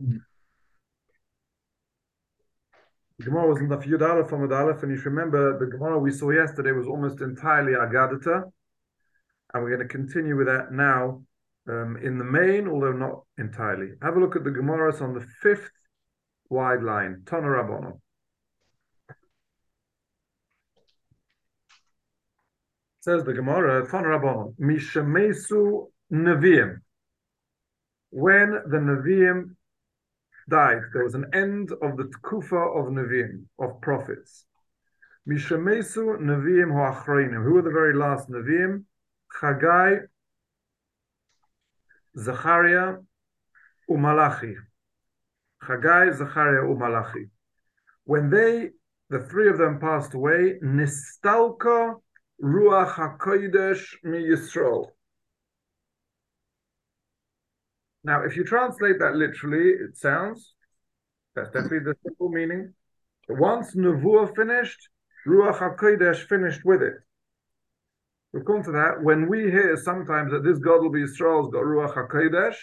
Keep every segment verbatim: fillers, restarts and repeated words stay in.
The Gemara was in the Yud Aleph from Yud Aleph, and you should remember the Gemara we saw yesterday was almost entirely Agadata, and we're going to continue with that now um, in the main, although not entirely. Have a look at the Gemara. It's on the fifth wide line, Tana Rabbanon. Says the Gemara, Tana Rabbanon, Mishamesu Neviim. When the Neviim died, there was an end of the Tkufa of Neviim, of prophets. Mishamesu Neviim Hoachreinim. Who were the very last Neviim? Chagai, Zachariah, Umalachi. Chagai, Zachariah, Umalachi. When they, the three of them passed away, Nistalka Ruach HaKodesh Mi Yisrael. Now, if you translate that literally, it sounds, that's definitely the simple meaning. Once Nevuah finished, Ruach HaKodesh finished with it. We'll come to that. When we hear sometimes that this God will be Yisrael's got Ruach HaKodesh,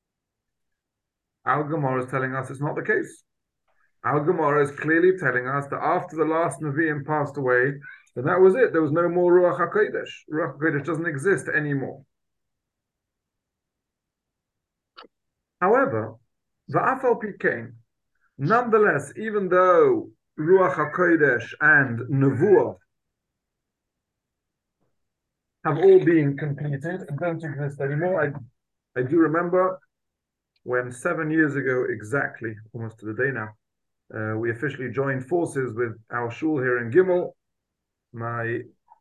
Al Gemara is telling us it's not the case. Al Gemara is clearly telling us that after the last Nevi'im passed away, then that was it. There was no more Ruach HaKodesh. Ruach HaKodesh doesn't exist anymore. However, the Afal Pikein, nonetheless, even though Ruach HaKodesh and Nevuah have all been completed and don't exist anymore, I, I do remember when seven years ago exactly, almost to the day now, uh, we officially joined forces with our shul here in Gimel. My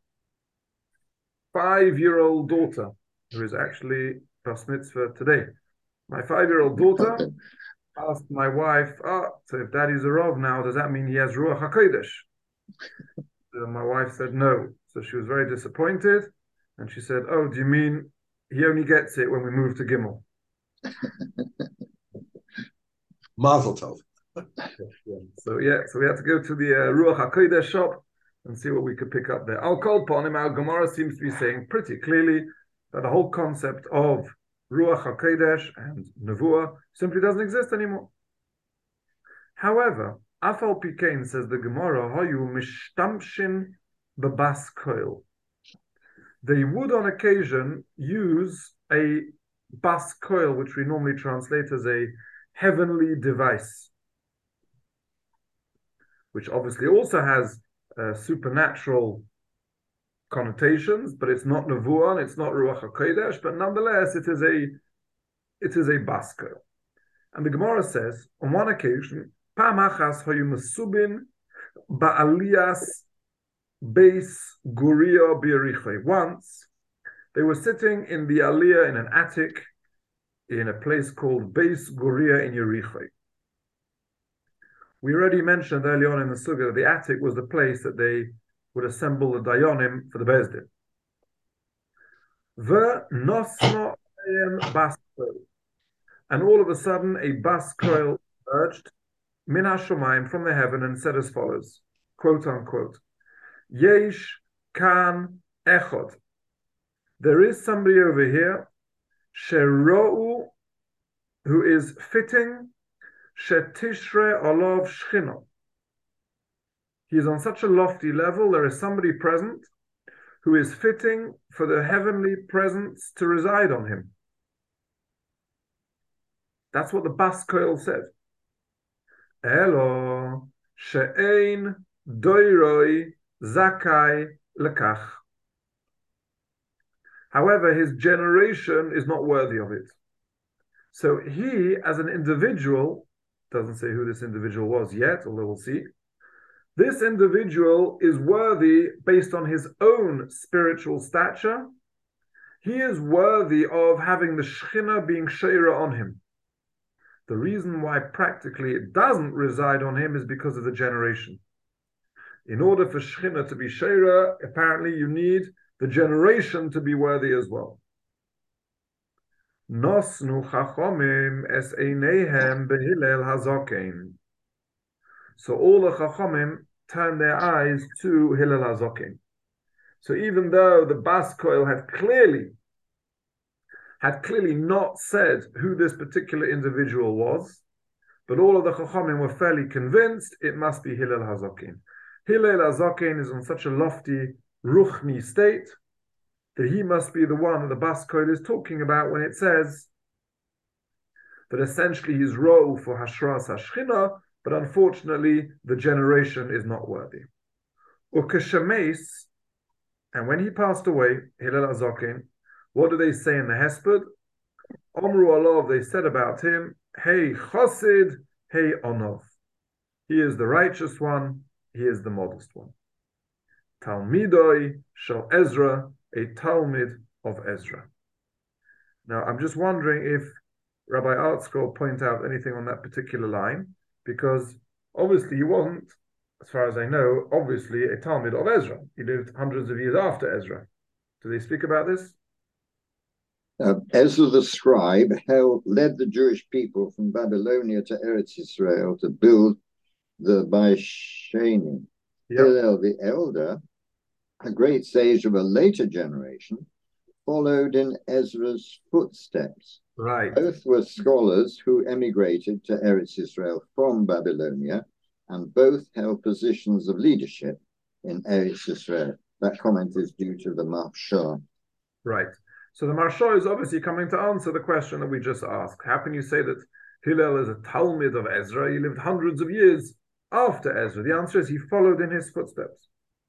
five-year-old daughter, who is actually Bas Mitzvah today, my five-year-old daughter asked my wife, oh, so if daddy's a Rav now, does that mean he has Ruach HaKodesh? So my wife said no. So she was very disappointed. And she said, oh, do you mean he only gets it when we move to Gimel? Mazel tov. Yeah. So yeah, so we had to go to the uh, Ruach HaKodesh shop and see what we could pick up there. Al Kol Panim, our Gemara seems to be saying pretty clearly that the whole concept of Ruach HaKodesh and Nevuah simply doesn't exist anymore. However, Afal Pikein, says the Gemara, Hayu Mishtamshin Babas Koil. They would on occasion use a bas koil, which we normally translate as a heavenly device, which obviously also has uh, supernatural connotations, but it's not nevuah, it's not ruach hakodesh, but nonetheless it is a it is a bas koil. And the Gemara says on one occasion, Pam achas hayu mesubin ba'aliyas Beis Guria B'Yericho. Once they were sitting in the Aliyah in an attic in a place called Beis Guria in Yericho. We already mentioned early on in the Sugya that the attic was the place that they would assemble the Dayanim for the Bezdin. The Nosno Bas Koil. And all of a sudden a Bas Koil emerged Min HaShomayim from the heaven and said as follows, quote unquote, Yesh kan echod. There is somebody over here, sherou, who is fitting, shetishre olov shchino. He is on such a lofty level. There is somebody present who is fitting for the heavenly presence to reside on him. That's what the Bas Koil said. Elo she'ein doiroi Zakai lekach. However, his generation is not worthy of it. So he, as an individual, doesn't say who this individual was yet, although we'll see. This individual is worthy based on his own spiritual stature. He is worthy of having the Shekhinah being Sheira on him. The reason why practically it doesn't reside on him is because of the generation. In order for Shekhinah to be Sheira, apparently you need the generation to be worthy as well. Nosnu chachomim es eineihem behillel hazokein. So all the chachomim turned their eyes to Hillel hazokein. So even though the Bas Koil had clearly had clearly not said who this particular individual was, but all of the Chachamim were fairly convinced it must be Hillel HaZaken. Hillel HaZaken is on such a lofty, ruchni state that he must be the one that the Bas Koil is talking about when it says that essentially he's row for Hashras HaShchina, but unfortunately the generation is not worthy. Ukeshemes, and when he passed away, Hillel HaZaken, what do they say in the Hesped? Omru Alav, they said about him, Hey Chosid, Hey Onov. He is the righteous one, he is the modest one. Talmidoi Shal Ezra, a Talmid of Ezra. Now, I'm just wondering if Rabbi Artscroll will point out anything on that particular line, because obviously he wasn't, as far as I know, obviously a Talmid of Ezra. He lived hundreds of years after Ezra. Do they speak about this? Uh, Ezra the scribe held, led the Jewish people from Babylonia to Eretz Israel to build the Baishani. Yep. Hillel the elder, a great sage of a later generation, followed in Ezra's footsteps. Right. Both were scholars who emigrated to Eretz Israel from Babylonia, and both held positions of leadership in Eretz Israel. That comment is due to the Marsha. Right. So the Marsha is obviously coming to answer the question that we just asked. How can you say that Hillel is a Talmid of Ezra? He lived hundreds of years after Ezra. The answer is he followed in his footsteps.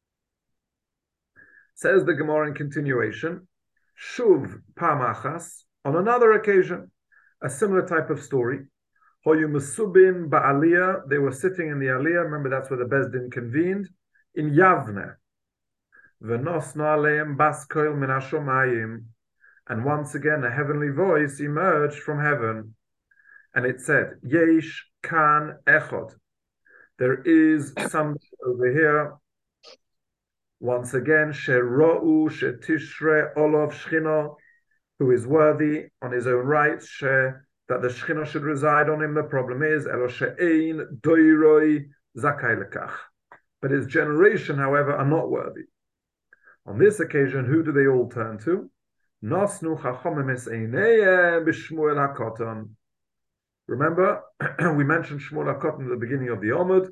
Says the Gemara in continuation, Shuv Pamachas, on another occasion, a similar type of story. Hoyu Mesubin Ba'aliyah, they were sitting in the Aliyah, remember that's where the Bezdin convened, in Yavne. V'nosna aleim bas koil min hashomayim. And once again, a heavenly voice emerged from heaven, and it said, Yesh kan echod. There is something over here. Once again, Shero'u Shetishre Olav Shchina, who is worthy on his own right, she, that the Shchina should reside on him. The problem is, Elo she'ein doiroi zakai lekach. But his generation, however, are not worthy. On this occasion, who do they all turn to? Nosnu chachomim es einei b'Shmuel HaKoton. Remember, we mentioned Shmuel HaKoton at the beginning of the Omud.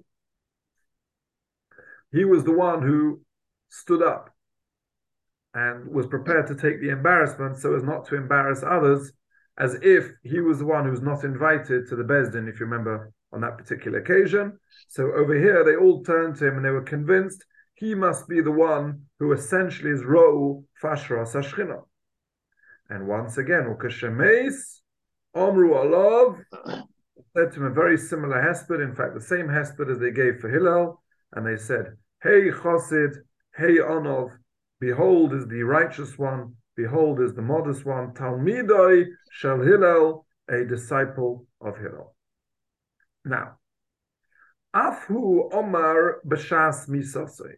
He was the one who stood up and was prepared to take the embarrassment so as not to embarrass others, as if he was the one who was not invited to the Bezdin, if you remember, on that particular occasion. So over here, they all turned to him and they were convinced he must be the one who essentially is Ro'u Fashras HaShchina. And once again, Ukeshemes, Omru Alav, said to him a very similar hesped, in fact, the same hesped as they gave for Hillel, and they said, Hey Chosid, Hey Onov, behold is the righteous one, behold is the modest one, Talmidoi Shel Hillel, a disciple of Hillel. Now, Afhu Omar B'Shas Misasei.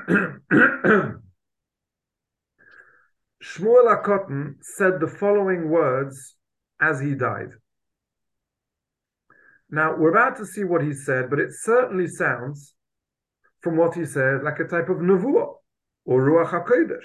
Shmuel HaKoton said the following words as he died. Now, we're about to see what he said, but it certainly sounds, from what he said, like a type of nevuah or ruach hakodesh.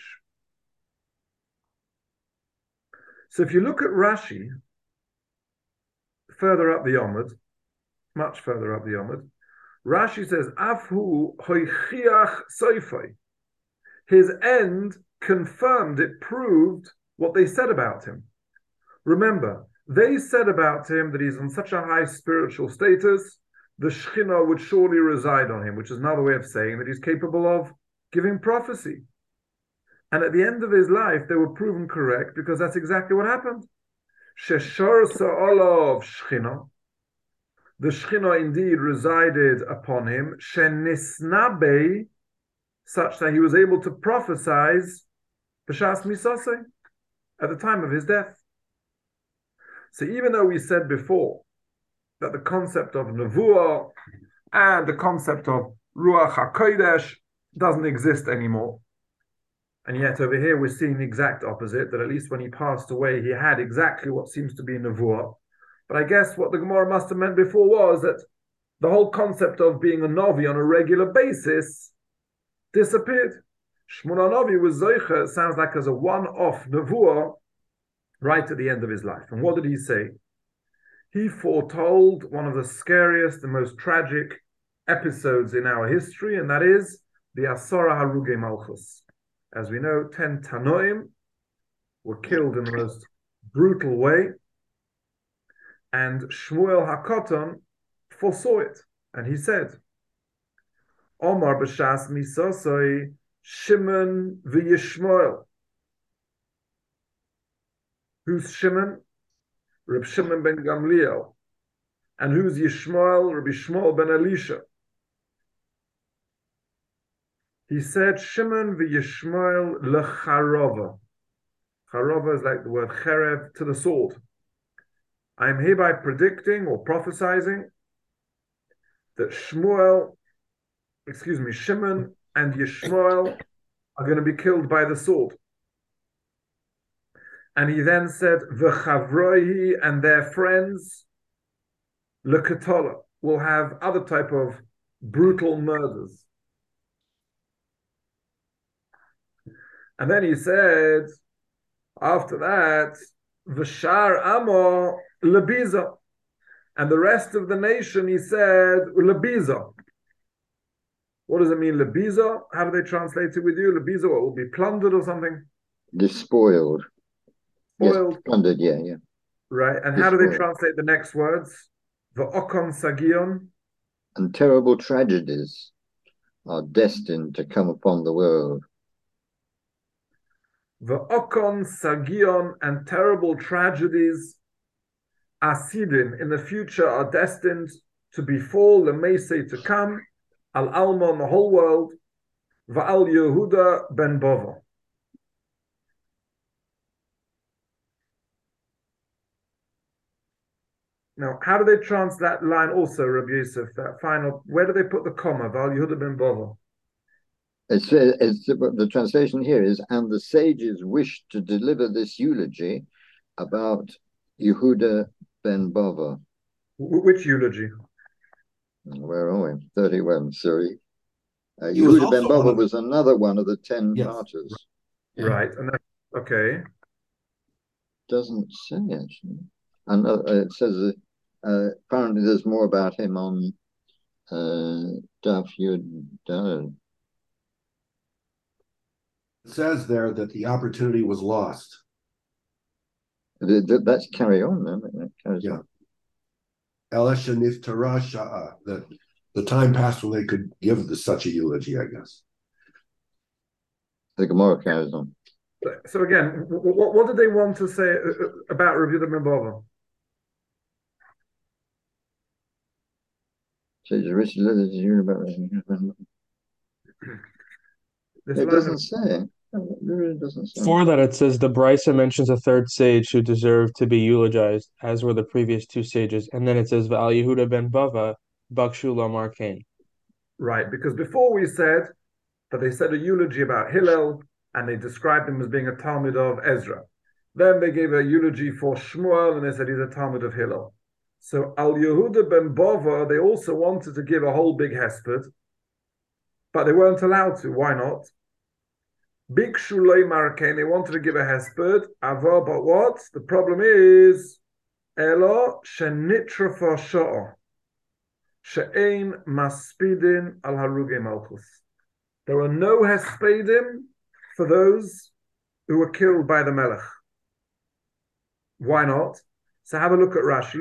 So if you look at Rashi, further up the Omud, much further up the Omud, Rashi says, Afhu hoichiach soifoi. His end confirmed, it proved what they said about him. Remember, they said about him that he's on such a high spiritual status, the Shechina would surely reside on him, which is another way of saying that he's capable of giving prophecy. And at the end of his life, they were proven correct because that's exactly what happened. Sheshor Sa'olov Shechina, the Shechina indeed resided upon him, Shenisnabe, such that he was able to prophesize B'Shas Misasei, at the time of his death. So even though we said before that the concept of Nevuah and the concept of Ruach HaKodesh doesn't exist anymore, and yet over here we're seeing the exact opposite, that at least when he passed away, he had exactly what seems to be Nevuah. But I guess what the Gemara must have meant before was that the whole concept of being a Novi on a regular basis disappeared. Shmuel Novi was Zoicha, it sounds like as a one-off Nevuah right at the end of his life. And what did he say? he foretold one of the scariest and most tragic episodes in our history, and that is the Asara Haruge Malchus. As we know, ten Tanoim were killed in the most brutal way, and Shmuel HaKoton foresaw it, and he said, Omar b'shas misosoi Shimon v'Yishmael. Who's Shimon? Reb Shimon ben Gamliel. And who's Yishmael? Rabbi Shmuel ben Elisha. He said, Shimon v'Yishmael lecharova. Charova is like the word cherev, to the sword. I am hereby predicting or prophesizing that Shmuel, excuse me, Shimon and Yishmael are going to be killed by the sword. And he then said, V'chavrohi, and their friends, lekatola, will have other type of brutal murders. And then he said, after that, V'shar amo lebiza, and the rest of the nation, he said, lebiza. What does it mean, lebiza? How do they translate it with you? Lebiza, what, will be plundered or something? Despoiled. Spoiled. Yes, plundered, yeah, yeah. Right, and how do they translate the next words? V'okon sagion. And terrible tragedies are destined to come upon the world. V'okon sagion, and terrible tragedies, asidin, in the future, are destined to befall the Mesei to come, al Alma, the whole world, v'al Yehuda ben Bova. Now, how do they translate that line also, Rabbi Yosef, that final, where do they put the comma, v'al Yehuda ben Bova? It's, it's, the translation here is, and the sages wished to deliver this eulogy about Yehuda ben Bava. Which eulogy? Where are we? thirty-one, sorry. Uh, Yehuda ben Bava was another one of the ten yes. martyrs. Yeah. Right, and that, okay. Doesn't say, actually. And uh, it says, uh, apparently there's more about him on uh, Daf Yud Daled. It says there that the opportunity was lost. That's carry on, then. That yeah. Elisha niftara sha'a, that the time passed when they could give the, such a eulogy, I guess. The Gemara carries on. So again, what, what did they want to say about Rabbi Yehuda ben Bava? So it's rich letters here about it doesn't say. It really doesn't say. Before that, it says the Brisa mentions a third sage who deserved to be eulogized, as were the previous two sages, and then it says V'al Yehuda ben Bava Bakshu Lamar Kain. Right, because before we said that they said a eulogy about Hillel, and they described him as being a Talmud of Ezra. Then they gave a eulogy for Shmuel, and they said he's a Talmud of Hillel. So Al Yehuda ben Bava, they also wanted to give a whole big hesped, but they weren't allowed to. Why not? Big Shulei Markain, they wanted to give a hesped, ava, but what? The problem is, Elo shenitrafa sha'a, she'ein maspidin al haruge malchus. There are no hespedim for those who were killed by the Melech. Why not? So have a look at Rashi.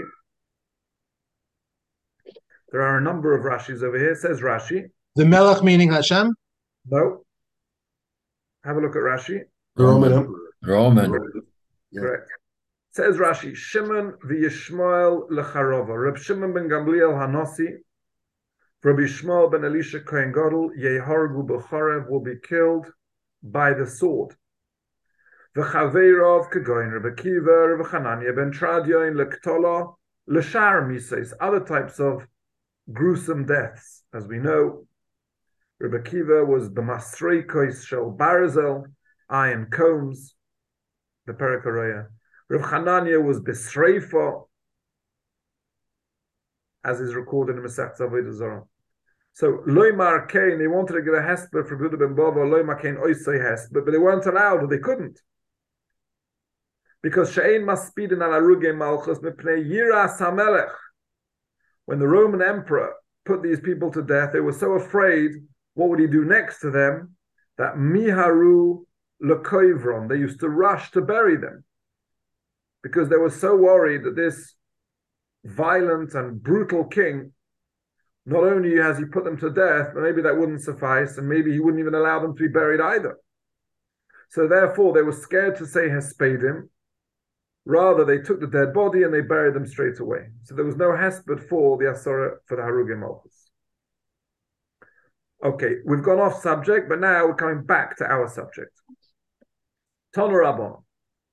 There are a number of Rashis over here. It says Rashi. The Melech meaning Hashem? No. Have a look at Rashi. The Roman Emperor. Roman. Yeah. Correct. It says Rashi, Shimon v'Yishmael lecharova. Reb Shimon ben Gamliel Hanosi, Rabbi Shmuel ben Elisha Kohen Gadol, Yehargu b'Chorev, will be killed by the sword. V'chaveirov kegoin Rebbe Kiva, Rebbe Chananya ben Tradion lektola l'shar mises, other types of gruesome deaths. As we know, Rebbe Kiva was b'masreikos shel barzel, iron combs, the Perikaroya. Rebbe Chananya was b'sreifa, as is recorded in Masechet Avodah Zarah. So loy markein, they wanted to give a hesper for Yehuda ben Bava, loy markein oisei hesper, but they weren't allowed, or they couldn't. Because she'ein maspidin al harugei malchus mipnei yiras hamelech. When the Roman emperor put these people to death, they were so afraid, what would he do next to them? That miharu lekoivron, they used to rush to bury them. Because they were so worried that this violent and brutal king, not only has he put them to death, but maybe that wouldn't suffice, and maybe he wouldn't even allow them to be buried either. So therefore, they were scared to say hespedim. Rather, they took the dead body and they buried them straight away. So there was no hesped for the asura, for the harugei malchus. Okay, we've gone off subject, but now we're coming back to our subject. Tonu Rabbon.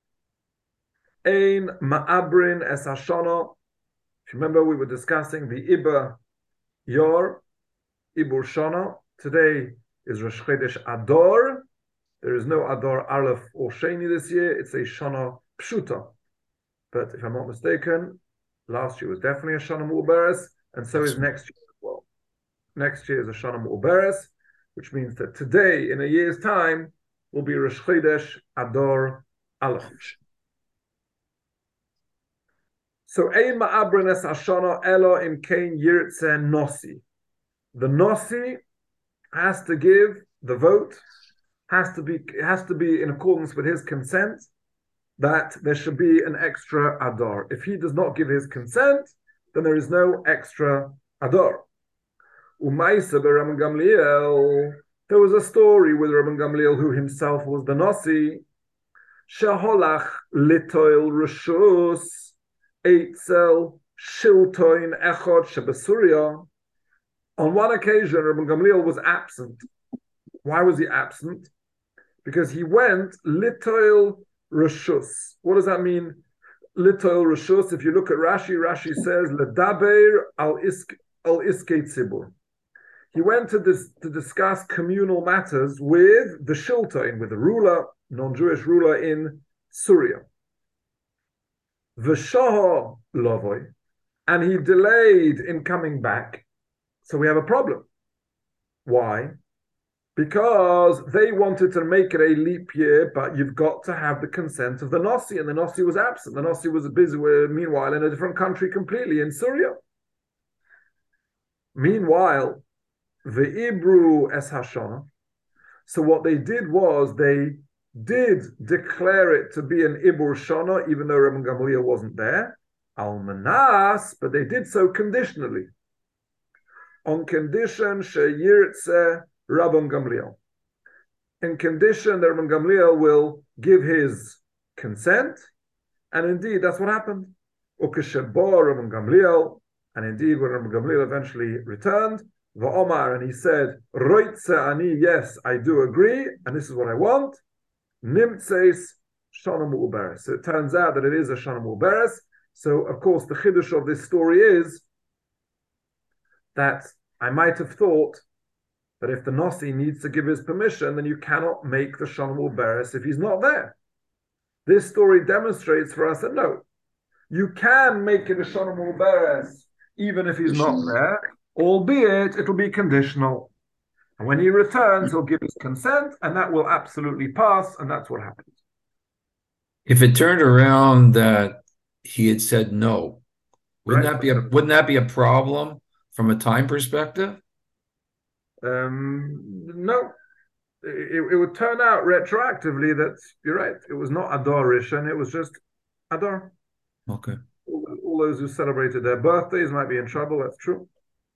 Ein ma'abrin es hashana. If you remember, we were discussing the Iba Yor, Ibur Shana. Today is Rosh Chodesh Adar. There is no Adar Aleph or Sheni this year. It's a Shana Pshuta. But if I'm not mistaken, last year was definitely a Shana Mu'uberes, and so is next year as well. Next year is a Shana Mu'uberes, which means that today, in a year's time, will be Rosh Chodesh Adar Aleph. So, ein ma'abrin es hashana elo im kein yirtze nosi. The nosi has to give the vote, has to be has to be in accordance with his consent, that there should be an extra adar. If he does not give his consent, then there is no extra adar. Umaisa beRabban Gamliel. There was a story with Rabban Gamliel, who himself was the nosi. Sheholach litoil rishus. Eitzel Shiltoin Echod Shebesuria. On one occasion, Rabban Gamliel was absent. Why was he absent? Because he went Litoil Rishus. What does that mean? Litoil Rishus. If you look at Rashi, Rashi says Ledaber al Isk al Iskei Tzibur. He went to dis, to discuss communal matters with the Shiltoin, with the ruler, non-Jewish ruler in Syria. V'shoho lovoy, and he delayed in coming back. So we have a problem. Why? Because they wanted to make it a leap year, but you've got to have the consent of the Nasi, and the Nasi was absent. The Nasi was busy, meanwhile, in a different country completely, in Syria. Meanwhile, the Ibru es Hashana. So what they did was they did declare it to be an Ibur Shana, even though Rabban Gamliel wasn't there, al manas, but they did so conditionally, on condition sheyirtze Rabban Gamliel, in condition that Rabban Gamliel will give his consent, and indeed that's what happened. Ukeshebo Rabban Gamliel, and indeed when Rabban Gamliel eventually returned, va'omar, and he said, roitze ani, yes, I do agree, and this is what I want. Nimtzeis Shana Mu'uberes. So it turns out that it is a Shana Mu'uberes. So, of course, the chiddush of this story is that I might have thought that if the Nasi needs to give his permission, then you cannot make the Shana Mu'uberes if he's not there. This story demonstrates for us that no, you can make it a Shana Mu'uberes even if he's not there, albeit it will be conditional. And when he returns, he'll give his consent, and that will absolutely pass, and that's what happens. If it turned around that he had said no, wouldn't Right. that be a wouldn't that be a problem from a time perspective? Um, no, it, it would turn out retroactively that you're right. It was not Adar Rishon, it was just Adar. Okay. All, all those who celebrated their birthdays might be in trouble. That's true.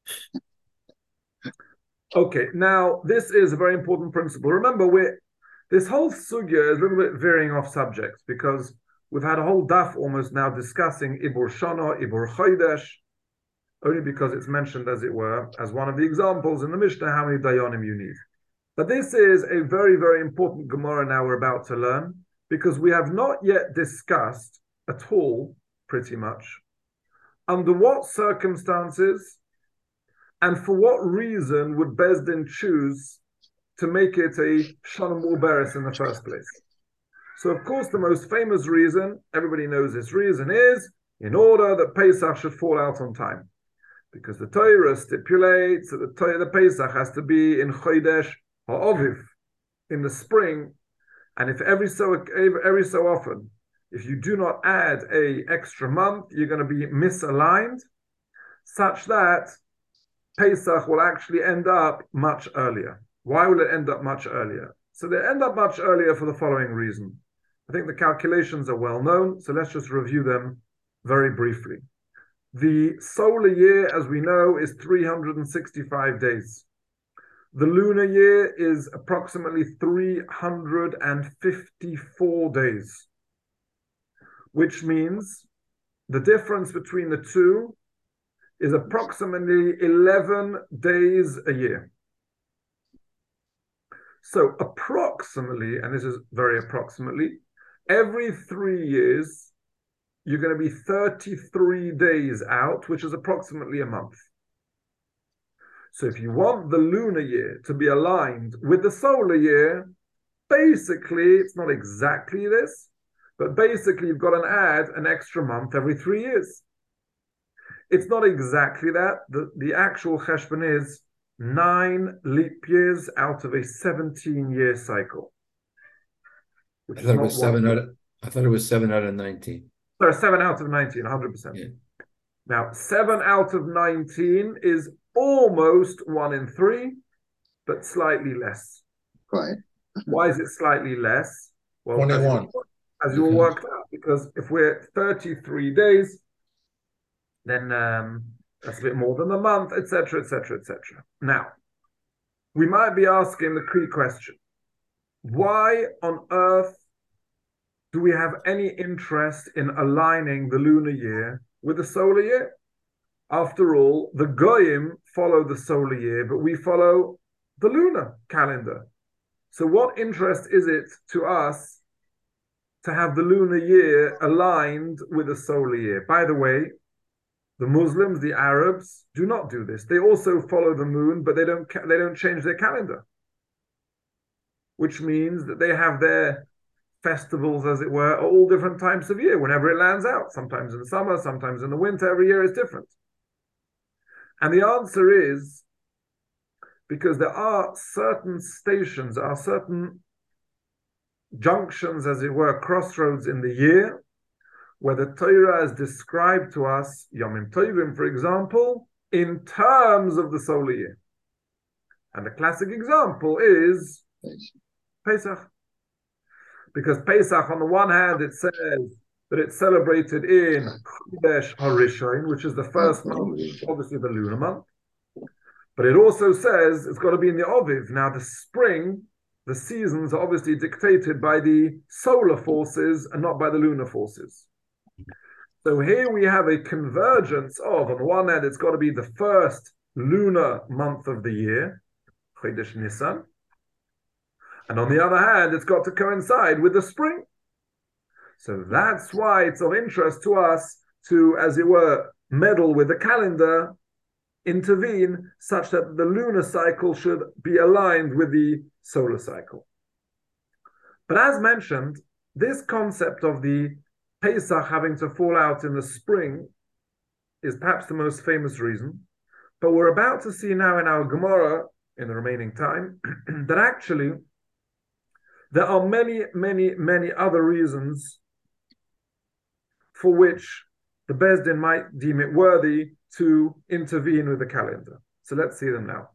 Okay, now this is a very important principle. Remember, we're, this whole sugya is a little bit veering off subjects because we've had a whole daf almost now discussing Ibur Shana, Ibur Chodesh, only because it's mentioned, as it were, as one of the examples in the Mishnah, how many dayanim you need. But this is a very, very important Gemara now we're about to learn, because we have not yet discussed at all, pretty much, under what circumstances and for what reason would Beis Din choose to make it a Shana Mu'uberes in the first place? So, of course, the most famous reason, everybody knows this reason, is in order that Pesach should fall out on time. Because the Torah stipulates that the, Torah, the Pesach has to be in Chodesh HaOviv, in the spring, and if every so every so often if you do not add a extra month, you're going to be misaligned, such that Pesach will actually end up much earlier. Why will it end up much earlier? So they end up much earlier for the following reason. I think the calculations are well known, so let's just review them very briefly. The solar year, as we know, is three hundred sixty-five days. The lunar year is approximately three hundred fifty-four days, which means the difference between the two is approximately eleven days a year. So approximately, and this is very approximately, every three years, you're going to be thirty-three days out, which is approximately a month. So if you want the lunar year to be aligned with the solar year, basically, it's not exactly this, but basically you've got to add an extra month every three years. It's not exactly that. The, the actual cheshbon is nine leap years out of a seventeen-year cycle. I thought it was seven out of, I thought it was seven out of nineteen. Sorry, seven out of nineteen, one hundred percent. Yeah. Now, seven out of nineteen is almost one in three, but slightly less. Right. Why is it slightly less? Well, twenty-one. As you all worked out, because if we're thirty-three days, then um, that's a bit more than a month, et cetera, et cetera, et cetera. Now, we might be asking the key question: why on earth do we have any interest in aligning the lunar year with the solar year? After all, the Goyim follow the solar year, but we follow the lunar calendar. So what interest is it to us to have the lunar year aligned with the solar year? By the way, the Muslims, the Arabs, do not do this. They also follow the moon, but they don't they don't change their calendar, which means that they have their festivals, as it were, at all different times of year, whenever it lands out. Sometimes in the summer, sometimes in the winter. Every year is different. And the answer is because there are certain stations, there are certain junctions, as it were, crossroads in the year, where the Torah has described to us, Yomim Tovim, for example, in terms of the solar year. And the classic example is Pesach. Because Pesach, on the one hand, it says that it's celebrated in Chodesh HaRishon, which is the first month, obviously the lunar month. But it also says it's got to be in the Oviv. Now, the spring, the seasons are obviously dictated by the solar forces and not by the lunar forces. So here we have a convergence of, on the one hand, it's got to be the first lunar month of the year, Chodesh Nisan. And on the other hand, it's got to coincide with the spring. So that's why it's of interest to us to, as it were, meddle with the calendar, intervene, such that the lunar cycle should be aligned with the solar cycle. But as mentioned, this concept of the Pesach having to fall out in the spring is perhaps the most famous reason. But we're about to see now in our Gemara, in the remaining time, that actually there are many, many, many other reasons for which the Beis Din might deem it worthy to intervene with the calendar. So let's see them now.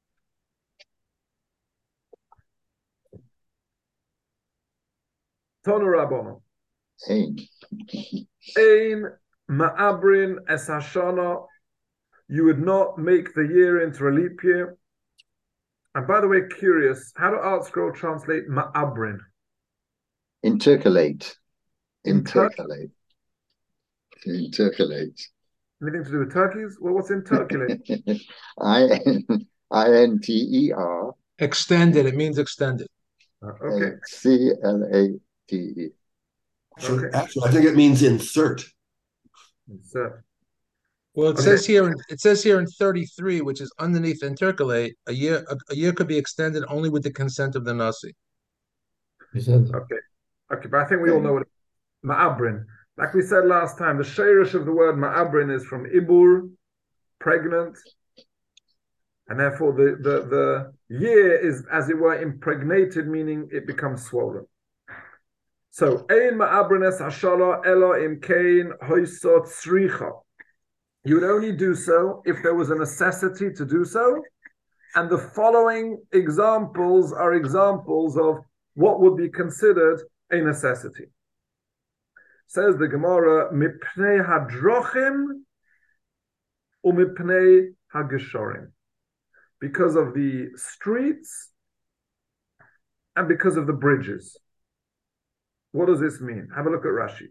Tonu Rabbono. Ein. Ein ma'abrin es hashana. You would not make the year into a leap year. And by the way, curious, how do Art Scroll translate ma'abrin? Intercalate. Inter- Intercalate. Intercalate. Anything to do with turkeys? Well, what's intercalate? I N T E R. Extended. It means extended. Uh, okay. C L A T E. Actually, Okay. actually, I think it means insert. Insert. Well, it Okay. says here. It says here in thirty-three, which is underneath intercalate. A year. A, a year could be extended only with the consent of the nasi. Okay. Okay, but I think we all know what ma'abrin. Like we said last time, the sheirish of the word ma'abrin is from ibur, pregnant, and therefore the, the, the year is, as it were, impregnated, meaning it becomes swollen. So, ein ma'abrenes hashala elo im kein hoisot sricha. You would only do so if there was a necessity to do so. And the following examples are examples of what would be considered a necessity. Says the Gemara, mipnei hadrochim umipnei hageshorim. Because of the streets and because of the bridges. What does this mean? Have a look at Rashi.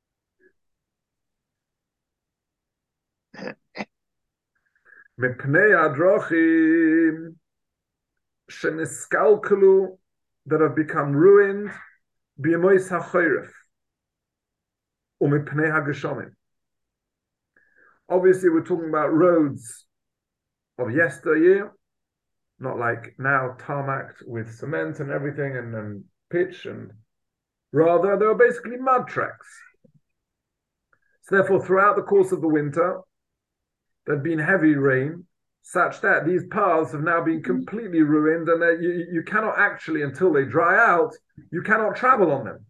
Mipnei hadrochim sheniskalkelu, that have become ruined, b'yemois ha'choyref, u'mipnei ha'geshomim. Obviously, we're talking about roads of yesteryear, not like now tarmacked with cement and everything and, and pitch, and rather they were basically mud tracks. So therefore, throughout the course of the winter, there'd been heavy rain, such that these paths have now been completely ruined, and that you, you cannot actually, until they dry out, you cannot travel on them.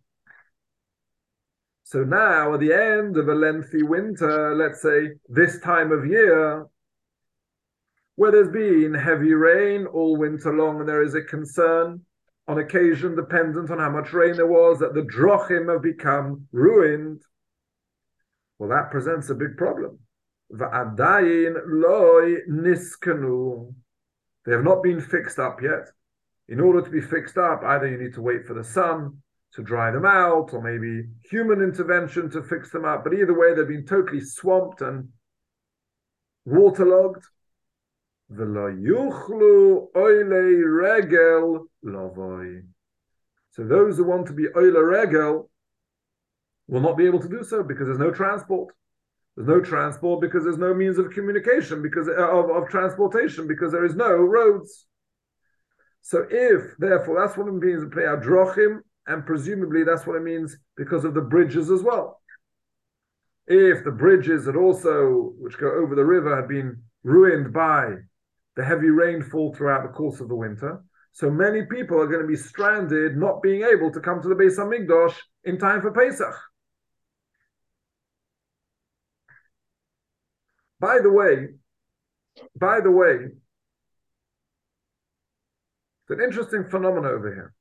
So now, at the end of a lengthy winter, let's say this time of year, where there's been heavy rain all winter long, and there is a concern, on occasion, dependent on how much rain there was, that the drochim have become ruined, well, that presents a big problem. Va'adayin loy niskanu. They have not been fixed up yet. In order to be fixed up, either you need to wait for the sun to dry them out, or maybe human intervention to fix them up. But either way, they've been totally swamped and waterlogged. V'lo yuchlu oilei regel lovoi. So those who want to be oile regel will not be able to do so because there's no transport. There's no transport because there's no means of communication, because of, of transportation, because there is no roads. So if, therefore, that's what it means to play adrochim, and presumably that's what it means because of the bridges as well. If the bridges that also, which go over the river, had been ruined by the heavy rainfall throughout the course of the winter, so many people are going to be stranded, not being able to come to the Beis HaMikdash in time for Pesach. By the way, by the way, it's an interesting phenomenon over here.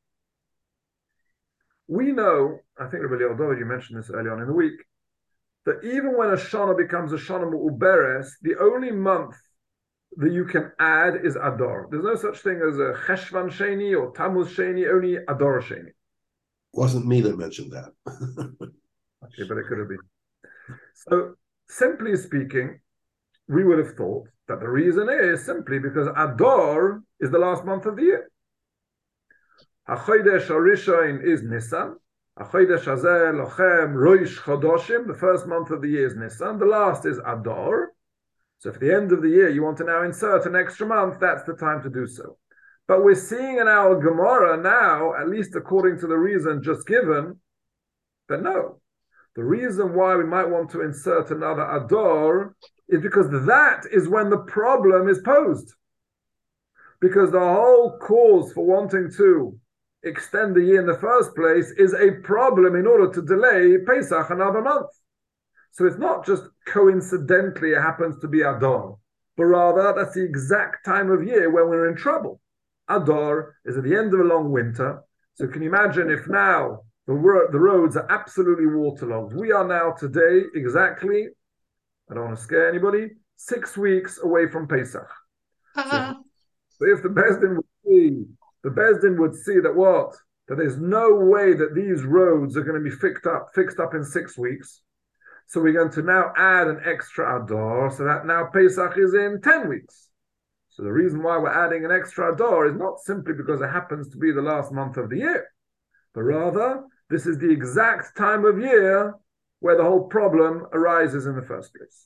We know, I think Rabbi Eliezer, you mentioned this early on in the week, that even when a Shana becomes a Shana Mu'uberes, the only month that you can add is Adar. There's no such thing as a Cheshvan Sheni or Tammuz Sheni, only Adar Sheni. Wasn't me that mentioned that. Okay, but it could have been. So, simply speaking, we would have thought that the reason is simply because Adar is the last month of the year. HaChodesh HaRishon is Nisan. HaChodesh Hazeh Lochem Roish Chodoshim. The first month of the year is Nisan. The last is Adar. So if at the end of the year you want to now insert an extra month, that's the time to do so. But we're seeing in our Gemara now, at least according to the reason just given, that no. The reason why we might want to insert another Adar is because that is when the problem is posed. Because the whole cause for wanting to extend the year in the first place is a problem in order to delay Pesach another month. So it's not just coincidentally it happens to be Adar, but rather that's the exact time of year when we're in trouble. Adar is at the end of a long winter. So can you imagine if now the, ro- the roads are absolutely waterlogged? We are now today exactly, I don't want to scare anybody, six weeks away from Pesach. So, so if the Beis Din would see, the Beis Din would see that what? That there's no way that these roads are going to be fixed up, fixed up in six weeks. So we're going to now add an extra Adar, so that now Pesach is in ten weeks. So the reason why we're adding an extra Adar is not simply because it happens to be the last month of the year, but rather this is the exact time of year where the whole problem arises in the first place.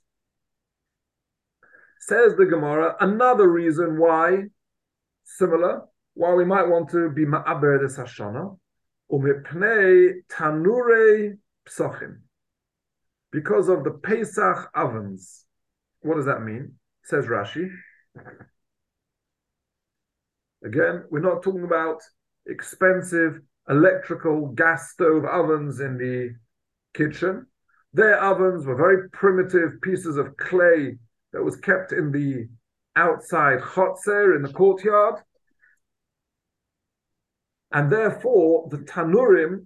Says the Gemara, another reason why, similar, why we might want to be ma'aber des Hashana, umipnei tanurei psachim, because of the Pesach ovens. What does that mean? Says Rashi. Again, we're not talking about expensive electrical gas stove ovens in the kitchen. Their ovens were very primitive pieces of clay that was kept in the outside chotzer, in the courtyard. And therefore, the tanurim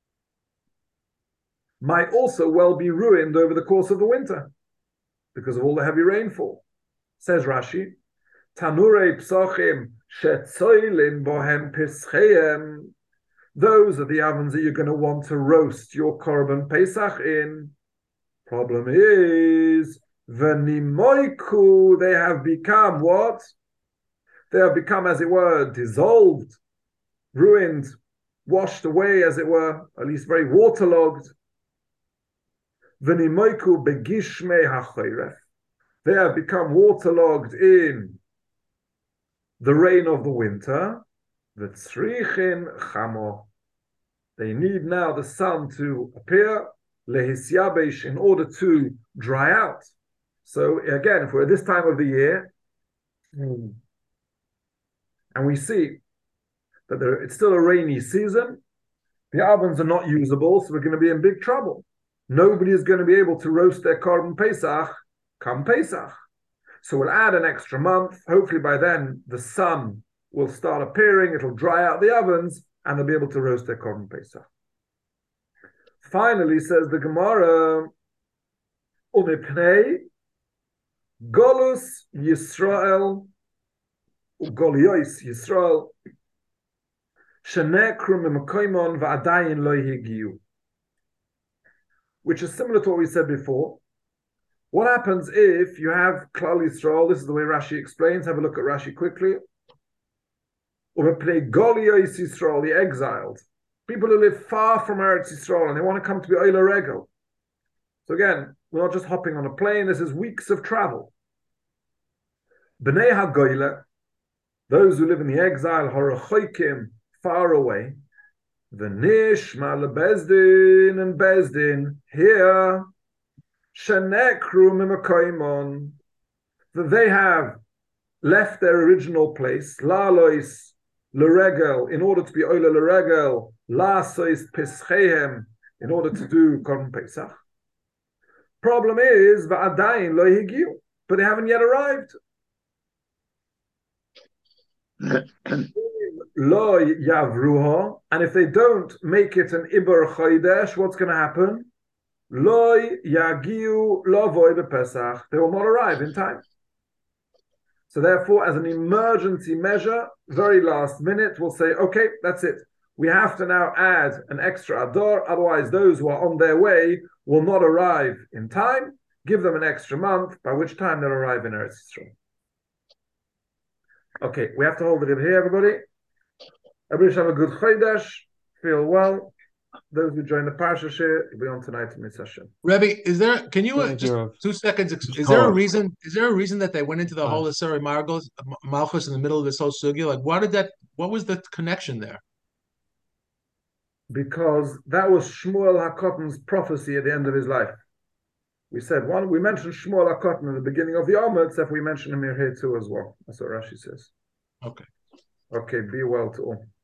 might also well be ruined over the course of the winter because of all the heavy rainfall. Says Rashi, Tanurei psochim shetzoilin bohem pischeim. Those are the ovens that you're going to want to roast your korban pesach in. Problem is, v'nimoiku, they have become what? They have become, as it were, dissolved, ruined, washed away, as it were, at least very waterlogged. V'nimoiku begishmei hachoyref. They have become waterlogged in the rain of the winter. V'tzrichin chamo. They need now the sun to appear, lehisyabesh, in order to dry out. So again, if we're at this time of the year, and we see that there, it's still a rainy season, the ovens are not usable, so we're going to be in big trouble. Nobody is going to be able to roast their korban pesach come Pesach. So we'll add an extra month. Hopefully by then the sun will start appearing, it'll dry out the ovens, and they'll be able to roast their korban Pesach. Finally, says the Gemara, Umipnei Golus Yisrael Ugoliois Yisrael Shenekru Mimakoimon Va'adayin Lo Higiu, which is similar to what we said before. What happens if you have Klal Yisrael? This is the way Rashi explains. Have a look at Rashi quickly. Umipnei Goliois Yisrael, the exiled. People who live far from Eretz Yisrael and they want to come to be Oila Regel. So again, we're not just hopping on a plane, this is weeks of travel. Bnei HaGoyle, those who live in the exile, Harachoikim, far away. V'nishma lebezdin, and Bezdin, here, Shenekru mimakoimon, that they have left their original place, Lalois, L'regel, in order to be Oila L'regel, Lasois Peschehem, in order to do Korban Pesach. Problem is, Va'adayin lo higiu, but they haven't yet arrived. Lo yavruha, and if they don't make it an Iber Chodesh, what's going to happen? Lo yagiu lo voy bePesach, they will not arrive in time. So therefore, as an emergency measure, very last minute, we'll say, okay, that's it. We have to now add an extra Adar, otherwise those who are on their way will not arrive in time. Give them an extra month, by which time they'll arrive in Eretz Yisrael. Okay, we have to hold it in here, everybody. Everybody should have a good Chodesh, feel well. Those who join the Parsha share, will be on tonight in this session. Rebbe, is there? Can you uh, Thank just you, Rav. two seconds? Is there a reason? Is there a reason that they went into the whole Asari Margos Malchus in the middle of this whole sugya? Like, what did that? What was the connection there? Because that was Shmuel HaKotan's prophecy at the end of his life. We said one. We mentioned Shmuel HaKotan at the beginning of the Omer, except we mentioned him here too as well. That's what Rashi says. Okay. Okay. Be well to all.